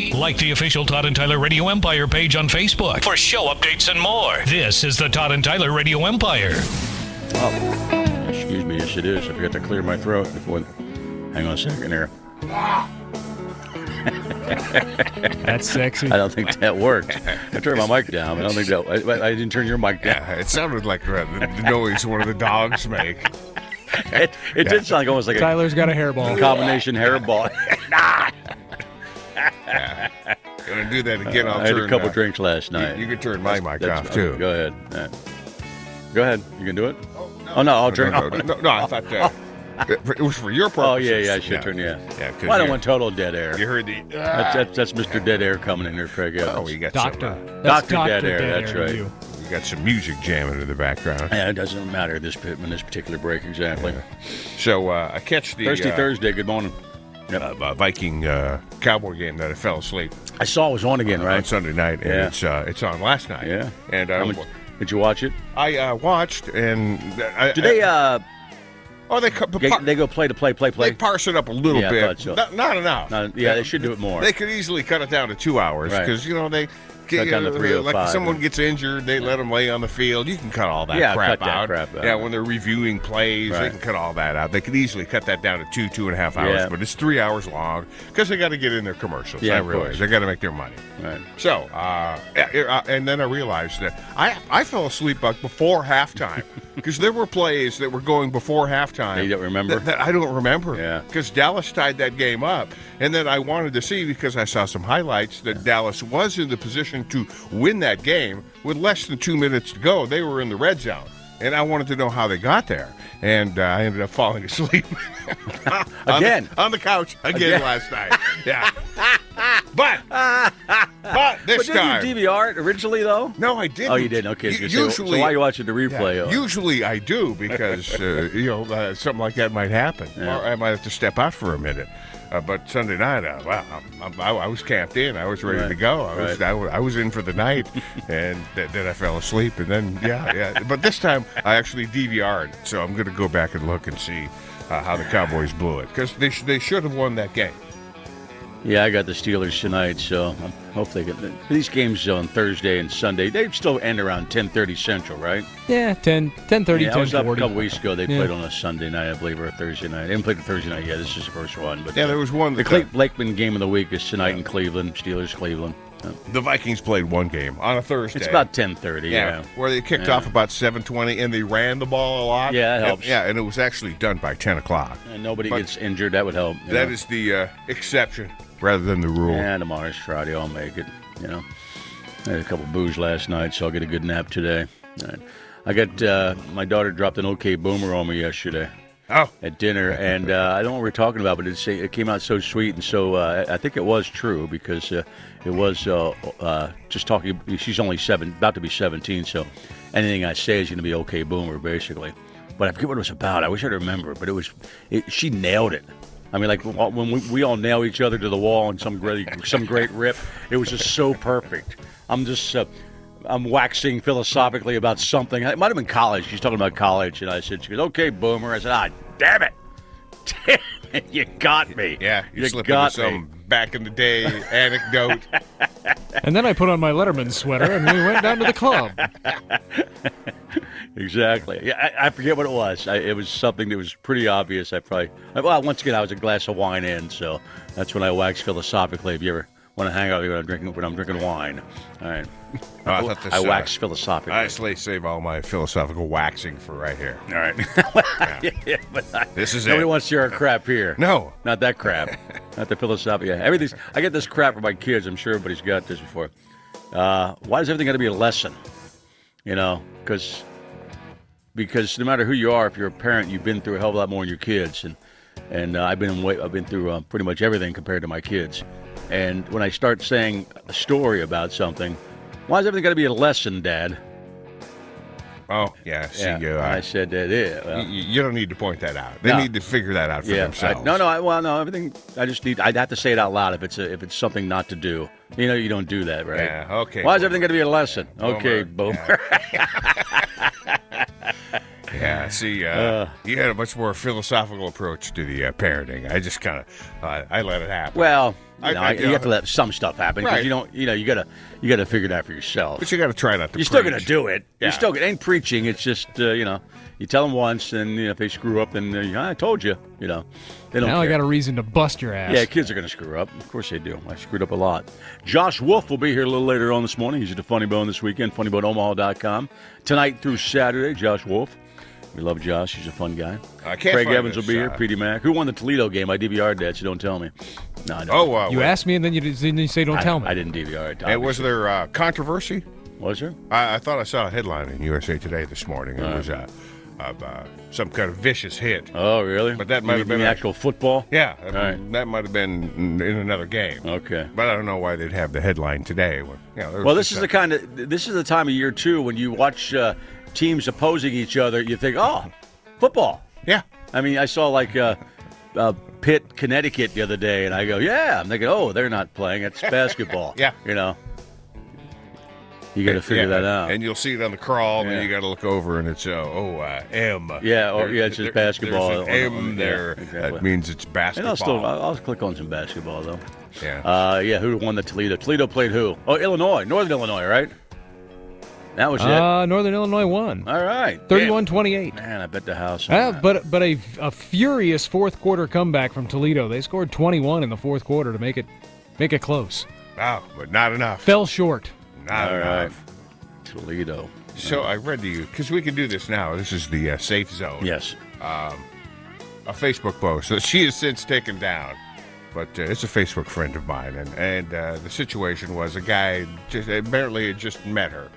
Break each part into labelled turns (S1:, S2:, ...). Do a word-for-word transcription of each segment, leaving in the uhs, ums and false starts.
S1: T. Like the official Todd and Tyler Radio Empire page on Facebook for show updates and more. This is the Todd and Tyler Radio Empire.
S2: Oh, excuse me, yes it is. I forgot to clear my throat before. Hang on a second here.
S3: That's sexy.
S2: I don't think that worked. I turned my mic down. I don't think that. I, I didn't turn your mic down.
S4: Yeah, it sounded like uh, the, the noise one of the dogs make.
S2: It, it did sound like almost like
S3: Tyler's
S2: a
S3: got a hairball.
S2: combination hairball.
S4: Yeah. Gonna do that again. I'll
S2: I had
S4: turn,
S2: a couple
S4: uh,
S2: drinks last night.
S4: You, you can turn my mic
S2: That's-
S4: off too.
S2: okay, go ahead. All right. Go ahead. You can do it. Oh no, I'll turn.
S4: No, no, no, no, I thought uh, it was for your purposes.
S2: Oh yeah, yeah. I should turn. Yeah.
S4: Yeah, 'cause
S2: Well, I don't
S4: you-
S2: want total dead air.
S4: You heard the.
S2: That's, that's, that's Mister Dead Air coming in here, Craig Evans.
S4: Oh, you got
S3: Doctor.
S4: some. Uh,
S3: That's
S2: Doctor Dead Air, that's
S3: to
S2: right.
S3: you.
S4: you got some music jamming in the background.
S2: Yeah, it doesn't matter this in this particular break exactly.
S4: So uh, I catch the
S2: Thirsty
S4: uh,
S2: Thursday. Good morning.
S4: uh, uh, Viking uh, Cowboy game that I fell asleep
S2: I saw it was on again,
S4: on
S2: right?
S4: Sunday night, and
S2: Yeah.
S4: it's uh, it's on last night.
S2: Yeah.
S4: And
S2: How
S4: uh,
S2: much- did you watch it?
S4: I uh, watched, and I,
S2: Do they? Uh,
S4: oh, they cut.
S2: they, they go play to play, play, play.
S4: They parse it up a little
S2: Yeah, I
S4: bit.
S2: thought so.
S4: Not, not enough.
S2: No, yeah, they should do it more.
S4: They could easily cut it down to two hours
S2: Right.
S4: because you know they.
S2: Cut down to three oh
S4: like
S2: five,
S4: if someone
S2: yeah.
S4: gets injured, they let them lay on the field. You can cut all that
S2: Yeah,
S4: crap
S2: cut that
S4: out.
S2: crap out.
S4: Yeah, when they're reviewing plays, they
S2: Right.
S4: can cut all that out. They could easily cut that down to two, two and a half hours,
S2: Yeah.
S4: but it's three hours long because they got to get in their commercials.
S2: Yeah,
S4: I
S2: of
S4: realize
S2: course.
S4: they got to make their money.
S2: Right.
S4: So, uh, yeah, uh, and then I realized that I I fell asleep like before halftime because there were plays that were going before halftime.
S2: You don't remember?
S4: That, that I don't remember.
S2: Yeah.
S4: Because Dallas tied that game up, and then I wanted to see because I saw some highlights that Dallas was in the position to win that game with less than two minutes to go. They were in the red zone. And I wanted to know how they got there. And uh, I ended up falling asleep. on
S2: Again?
S4: The, on the couch again,
S2: Again.
S4: last night. Yeah. But, but this
S2: But didn't
S4: time.
S2: you D V R it originally though?
S4: No, I didn't.
S2: Oh, you didn't. Okay. I was
S4: U-
S2: gonna say,
S4: usually,
S2: so why are you watching the replay?
S4: yeah,
S2: of it?
S4: usually I do because uh, you know uh, something like that might happen,
S2: Yeah.
S4: or I might have to step out for a minute. Uh, but Sunday night, uh, wow, I, I, I was camped in. I was ready
S2: Right.
S4: to go. I was,
S2: Right.
S4: I, was I was in for the night, and th- then I fell asleep. And then yeah, yeah. But this time I actually D V R'd, so I'm going to go back and look and see uh, how the Cowboys blew it because they sh- they should have won that game.
S2: Yeah, I got the Steelers tonight, so um, hopefully they get these games on Thursday and Sunday. They still end around ten thirty Central, right?
S3: Yeah, ten, ten thirty,
S2: Yeah, I was
S3: ten
S2: up a
S3: forty.
S2: couple weeks ago. They
S3: Yeah.
S2: played on a Sunday night, I believe, or a Thursday night. They haven't played a Thursday night yet. This is the first one. But
S4: Yeah,
S2: uh,
S4: there was one.
S2: the
S4: That,
S2: Cle- Lakeman game of the week is tonight in Cleveland. Steelers, Cleveland. Uh,
S4: the Vikings played one game on a Thursday.
S2: It's about ten thirty.
S4: Yeah,
S2: Yeah.
S4: where they kicked
S2: Yeah.
S4: off about seven twenty, and they ran the ball a lot.
S2: Yeah, that
S4: And-
S2: helps.
S4: yeah, and it was actually done by ten o'clock.
S2: And nobody
S4: But
S2: gets injured. That would help. you
S4: That
S2: know.
S4: is the uh, exception rather than the rule.
S2: Yeah, tomorrow's Friday. I'll make it. You know, I had a couple booze last night, so I'll get a good nap today. All right. I got uh, my daughter dropped an OK Boomer on me yesterday
S4: Oh,
S2: at dinner, and uh, I don't know what we're talking about, but it, it came out so sweet, and so uh, I think it was true because uh, it was uh, uh, just talking. She's only seven, about to be seventeen, so anything I say is going to be OK Boomer, basically. But I forget what it was about. I wish I'd remember, but it was it, she nailed it. I mean, like when we, we all nail each other to the wall in some great some great rip, it was just so perfect. I'm just. Uh, I'm waxing philosophically about something. It might have been college. She's talking about college, and I said, "She goes, okay, Boomer." I said, "Ah, damn it, damn it, you got me."
S4: yeah, you
S2: you
S4: slip
S2: got
S4: into
S2: me.
S4: some back in the day anecdote.
S3: And then I put on my Letterman sweater and we went down to the club.
S2: Exactly. Yeah, I, I forget what it was. I, it was something that was pretty obvious. I probably well, once again, I was a glass of wine in, so that's when I wax philosophically. If you ever want to hang out with me when I'm drinking when I'm drinking wine, all right.
S4: Oh, I thought this,
S2: I
S4: uh,
S2: wax philosophically.
S4: I actually save all my philosophical waxing for right here.
S2: All right. yeah, but I,
S4: This is
S2: nobody
S4: it.
S2: wants to hear our crap here.
S4: No.
S2: Not that crap. Not the philosophical. Yeah, everything's. I get this crap from my kids. I'm sure everybody's got this before. Uh, why does everything got to be a lesson? You know, because because no matter who you are, if you're a parent, you've been through a hell of a lot more than your kids, and and uh, I've been way, I've been through uh, pretty much everything compared to my kids. And when I start saying a story about something, why does everything got to be a lesson, Dad?
S4: Oh, yeah. See,
S2: Yeah,
S4: you, uh,
S2: I said that. Yeah, well,
S4: you, you don't need to point that out. They
S2: No.
S4: need to figure that out for
S2: yeah.
S4: themselves.
S2: I, no, no. I, well, no. Everything. I just need. I'd have to say it out loud if it's a, if it's something not to do. You know, you don't do that, right?
S4: Yeah, okay,
S2: Why is
S4: Boomer.
S2: everything got to be a lesson? Okay, Boomer.
S4: Yeah, see, uh,
S2: Uh.
S4: you had a much more philosophical approach to the uh, parenting. I just kind of, uh, I let it happen.
S2: Well, you,
S4: I-
S2: know,
S4: I-
S2: you have to let some stuff happen because
S4: Right.
S2: you don't. You know, you gotta you gotta figure it out for yourself.
S4: But you got to try not to.
S2: You're still
S4: preach.
S2: going to do it.
S4: Yeah.
S2: You're still gonna, ain't preaching. It's just uh, you know, you tell them once, and you know, if they screw up, then uh, I told you. You know, they don't.
S3: Now I
S2: care.
S3: got a reason to bust your ass.
S2: Yeah, kids are going to screw up. Of course they do. I screwed up a lot. Josh Wolf will be here a little later on this morning. He's at the Funny Bone this weekend. funny bone omaha dot com tonight through Saturday. Josh Wolf. We love Josh. He's a fun guy.
S4: I can't
S2: Craig
S4: find
S2: Evans
S4: this,
S2: will be here.
S4: uh,
S2: P D Mac. Who won the Toledo game? I D V R'd that, so don't tell me. No, I don't.
S4: Oh, uh,
S3: You
S4: well,
S3: asked me, and then you, then you say, don't
S2: I,
S3: tell me.
S2: I didn't D V R it.
S4: and was there uh, controversy?
S2: Was there?
S4: I, I thought I saw a headline in U S A Today this morning. It was uh, of uh, some kind of vicious hit.
S2: Oh, really?
S4: But that
S2: You
S4: might
S2: mean
S4: have been
S2: the
S4: a-
S2: actual football.
S4: Yeah, I mean,
S2: right.
S4: that might have been in, in another game.
S2: Okay.
S4: But I don't know why they'd have the headline today. Well, you know, there was
S2: Well, this
S4: just
S2: is
S4: a-
S2: the kind of this is the time of year too when you watch uh, teams opposing each other. You think, oh, football.
S4: yeah.
S2: I mean, I saw like uh, uh, Pitt, Connecticut the other day, and I go, yeah. I'm thinking, oh, they're not playing. It's basketball.
S4: Yeah.
S2: You know, you got to figure
S4: Yeah,
S2: that out.
S4: And you'll see it on the crawl,
S2: Yeah.
S4: and you got to look over, and it's uh, oh uh, M.
S2: Yeah, or-
S4: There-
S2: yeah, it's just
S4: there-
S2: basketball
S4: There's an
S2: on-
S4: M
S2: on- yeah,
S4: there.
S2: exactly.
S4: That means it's
S2: and
S4: basketball.
S2: I'll still, I'll, I'll click on some basketball though.
S4: yeah.
S2: Uh, yeah, who won the Toledo? Toledo played who? Oh, Illinois, Northern Illinois, right? That was it.
S3: Uh, Northern Illinois won.
S2: All right.
S3: thirty-one twenty-eight.
S2: Man, I bet the house. on
S3: Uh,
S2: that.
S3: but but a, a furious fourth quarter comeback from Toledo. They scored twenty-one in the fourth quarter to make it make it close.
S4: Wow, but not enough.
S3: Fell short.
S4: Not
S2: All right.
S4: enough.
S2: Toledo.
S4: So I read to you, because we can do this now. This is the uh, safe zone.
S2: Yes.
S4: A Facebook post that she has since taken down. But uh, it's a Facebook friend of mine. And, and uh, the situation was a guy just apparently had just met her.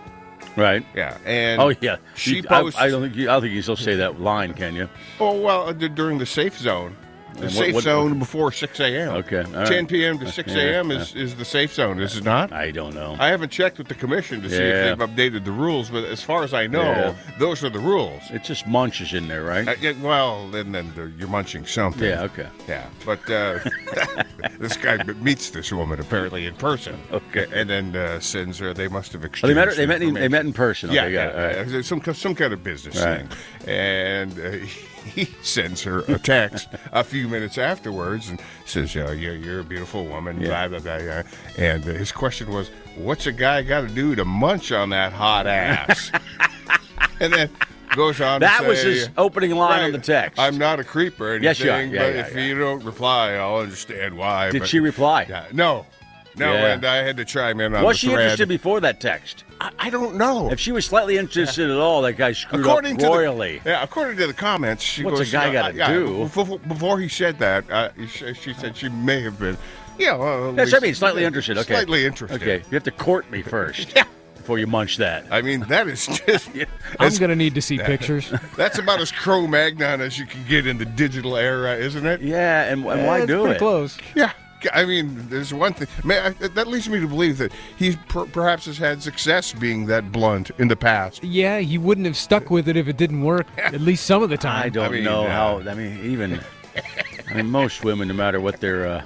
S2: Right.
S4: Yeah. And
S2: Oh yeah.
S4: she
S2: You- I,
S4: posts.
S2: I don't think you, I don't think you still say that line, can you?
S4: Oh, well, uh, d- during the safe zone. The
S2: And what-
S4: safe
S2: what-
S4: zone before six a.m.
S2: Okay, all right.
S4: ten p.m. to six a.m. is, is the safe zone, is it not?
S2: I don't know.
S4: I haven't checked with the commission to see
S2: Yeah.
S4: if they've updated the rules, but as far as I know,
S2: Yeah.
S4: those are the rules.
S2: It's just munches in there, right?
S4: Uh, yeah, well, then, then the- you're munching something.
S2: Yeah, okay.
S4: Yeah, but uh, this guy meets this woman apparently in person.
S2: Okay.
S4: and then uh, sends her. They must have
S2: Oh,
S4: exchanged.
S2: they met. They met. They
S4: information.
S2: met in person. Okay,
S4: Yeah,
S2: got it. All
S4: yeah,
S2: right.
S4: yeah. Some some kind of business
S2: Right.
S4: thing, and uh, he sends her a text a few minutes afterwards and says, "Yeah, you're, you're a beautiful woman."
S2: Yeah.
S4: Blah blah blah. yeah. And uh, his question was, "What's a guy got to do to munch on that hot ass?" and then goes on.
S2: That
S4: to
S2: was
S4: say,
S2: his opening line on
S4: Right,
S2: the text.
S4: I'm not a creep or anything,
S2: Yes, you are. Yeah,
S4: but
S2: yeah,
S4: if
S2: yeah.
S4: you don't reply, I'll understand why.
S2: Did
S4: but-
S2: she reply?
S4: Yeah, no. No,
S2: Yeah.
S4: and I had to chime in on
S2: Was
S4: the
S2: she
S4: thread.
S2: interested before that text?
S4: I, I don't know.
S2: If she was slightly interested at all, that guy screwed
S4: according
S2: up
S4: to
S2: royally.
S4: the, yeah, according to the comments, she
S2: What's
S4: goes,
S2: a guy
S4: uh,
S2: gotta
S4: yeah,
S2: do?
S4: Before, before he said that, uh, she, she said she may have been, yeah, well, at
S2: Yes, I
S4: least-
S2: mean slightly interested. Okay.
S4: Slightly interested.
S2: Okay, you have to court me first
S4: Yeah.
S2: before you munch that.
S4: I mean, that is just,
S3: I'm
S4: that's,
S3: going to need to see pictures.
S4: that's about as Cro-Magnon as you can get in the digital era, isn't it?
S2: Yeah, and, and why
S3: Eh, it's
S2: do
S3: pretty
S2: it?
S3: close.
S4: Yeah. I mean, there's one thing. Man, I, that leads me to believe that he per, perhaps has had success being that blunt in the past.
S3: Yeah, he wouldn't have stuck with it if it didn't work, at least some of the time.
S2: I don't
S4: I mean,
S2: know
S4: uh,
S2: how. I mean, even. I mean, most women, no matter what their uh,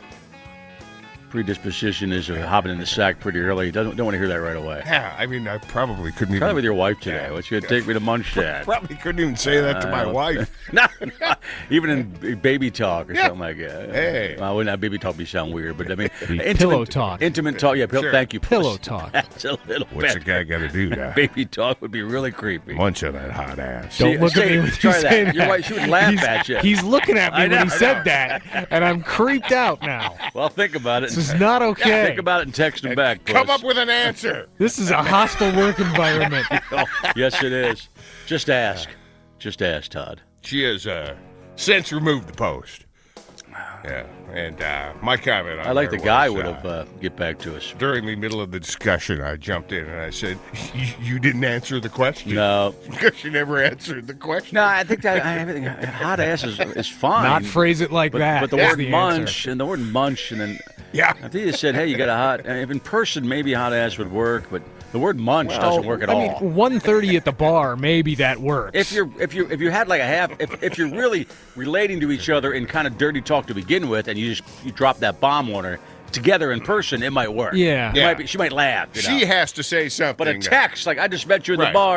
S2: predisposition is, are hopping in the sack pretty early. Don't don't want to hear that right away.
S4: Yeah, I mean, I probably couldn't
S2: Try it
S4: even.
S2: with your wife today.
S4: Yeah.
S2: What's going to take me to munch that?
S4: Probably couldn't even say that to my
S2: Uh,
S4: wife.
S2: no, no, even in baby talk or
S4: Yeah.
S2: something like that.
S4: Hey.
S2: Well, wouldn't that baby talk be sound weird? But I mean,
S3: Be
S2: intimate
S3: pillow talk.
S2: Intimate talk. Yeah, pill-
S4: Sure.
S2: thank you.
S3: Pillow
S2: puss.
S3: talk.
S2: That's a little
S4: What's a
S2: bit.
S4: guy got to do now?
S2: Baby talk would be really creepy.
S4: Munch on that hot ass.
S3: Don't
S2: See,
S3: look
S2: say-
S3: at me when
S2: try
S3: you
S2: that.
S3: say
S2: Your
S3: that.
S2: wife- she would laugh
S3: he's,
S2: at you.
S3: He's looking at me
S2: I
S3: when
S2: know,
S3: he
S2: I
S3: said
S2: know.
S3: that, and I'm creeped out now.
S2: Well, think about it.
S3: This is not okay.
S2: Think about it and text him back.
S4: Come
S2: puss.
S4: up with an answer.
S3: This is a hostile work environment.
S2: Oh, yes, it is. Just ask. Just ask, Todd.
S4: She has uh, since removed the post. Yeah, and uh, my comment on
S2: I like
S4: her
S2: the guy
S4: was,
S2: would
S4: uh,
S2: have uh, get back to us.
S4: during the middle of the discussion, I jumped in and I said, "You, you didn't answer the question."
S2: No,
S4: because you never answered the question.
S2: no. I think that I, everything hot ass is, is fine.
S3: Not phrase it like
S2: but,
S3: that.
S2: but the
S3: That's
S2: word
S3: the
S2: munch
S3: answer.
S2: and the word munch and then
S4: Yeah.
S2: I think you said, hey, you got a hot. If in person, maybe hot ass would work, but the word munch doesn't work at
S3: I
S2: all.
S3: mean, one thirty at the bar, maybe that works.
S2: If you're if you if you had like a half if, if you're really relating to each other in kind of dirty talk to begin with, and you just you drop that bomb on her together in person, it might work.
S3: Yeah.
S2: It
S4: Yeah.
S2: might be, she might laugh. You
S4: She
S2: know?
S4: has to say something.
S2: But a text like I just met you in
S4: Right.
S2: the bar.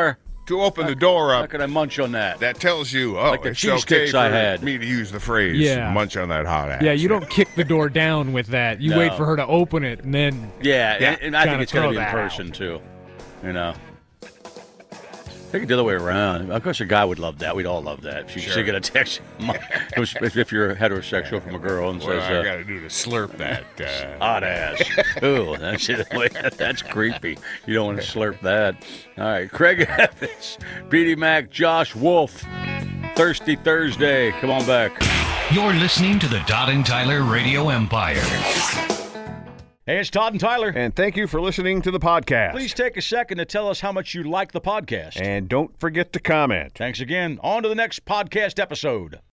S4: to open the door
S2: How
S4: up,
S2: could I munch on that?
S4: that tells you, oh,
S2: Like the
S4: it's
S2: cheese
S4: okay
S2: sticks
S4: for
S2: I had.
S4: me to use the phrase
S3: Yeah.
S4: munch on that hot ass.
S3: Yeah, you don't kick the door down with that. You
S2: No.
S3: wait for her to open it, and then
S2: Yeah,
S4: Yeah.
S2: and, and I think
S3: Kinda
S2: it's got to
S3: throw
S2: be in
S3: that
S2: person too. You know, take it the other way around. Of course, a guy would love that. We'd all love that. If you
S4: Sure.
S2: should get a text, if if you're heterosexual from a girl and
S4: What do
S2: says,
S4: I
S2: uh,
S4: got to do to slurp that? Uh,
S2: "Hot ass," ooh, that's that's creepy. You don't want to slurp that. All right, Craig Evans, B D Mac, Josh Wolf, Thirsty Thursday. Come on back.
S1: You're listening to the Todd and Tyler Radio Empire.
S2: Hey, it's Todd and Tyler.
S5: And thank you for listening to the podcast.
S2: Please take a second to tell us how much you like the podcast.
S5: And don't forget to comment.
S2: Thanks again. On to the next podcast episode.